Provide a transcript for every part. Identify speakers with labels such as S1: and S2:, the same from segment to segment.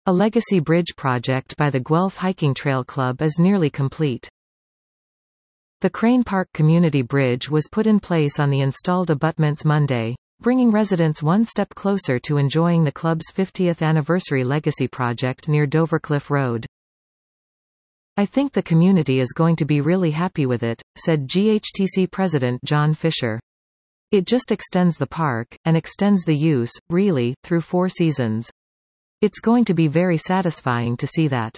S1: A legacy bridge project by the Guelph Hiking Trail Club is nearly complete. The Crane Park Community Bridge was put in place on the installed abutments Monday, bringing residents one step closer to enjoying the club's 50th anniversary legacy project near Dovercliff Road. "I think the community is going to be really happy with it," said GHTC President John Fisher. "It just extends the park, and extends the use, really, through 4 seasons. It's going to be very satisfying to see that."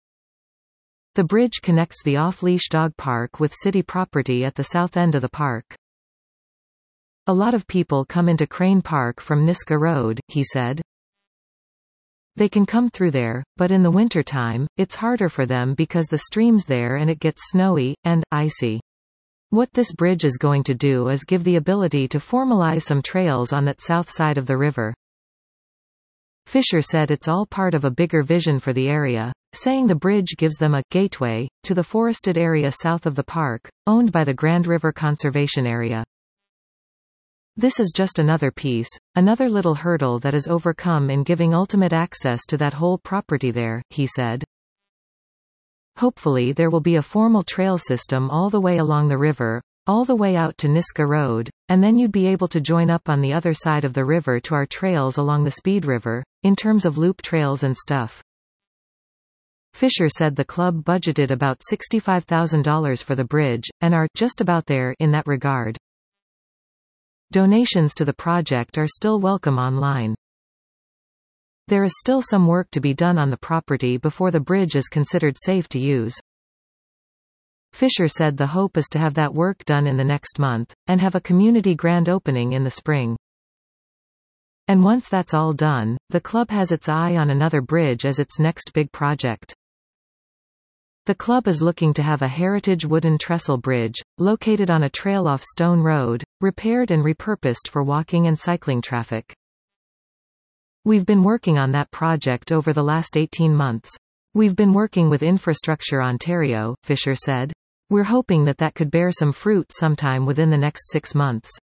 S1: The bridge connects the off-leash dog park with city property at the south end of the park. "A lot of people come into Crane Park from Niska Road," he said. "They can come through there, but in the wintertime, it's harder for them because the stream's there and it gets snowy, and icy. What this bridge is going to do is give the ability to formalize some trails on that south side of the river." Fisher said it's all part of a bigger vision for the area, saying the bridge gives them a gateway to the forested area south of the park, owned by the Grand River Conservation Area. "This is just another piece, another little hurdle that is overcome in giving ultimate access to that whole property there," he said. "Hopefully there will be a formal trail system all the way along the river, all the way out to Niska Road, and then you'd be able to join up on the other side of the river to our trails along the Speed River, in terms of loop trails and stuff." Fisher said the club budgeted about $65,000 for the bridge, and are just about there in that regard. Donations to the project are still welcome online. There is still some work to be done on the property before the bridge is considered safe to use. Fisher said the hope is to have that work done in the next month, and have a community grand opening in the spring. And once that's all done, the club has its eye on another bridge as its next big project. The club is looking to have a heritage wooden trestle bridge, located on a trail off Stone Road, repaired and repurposed for walking and cycling traffic. "We've been working on that project over the last 18 months. We've been working with Infrastructure Ontario," Fisher said. "We're hoping that that could bear some fruit sometime within the next 6 months.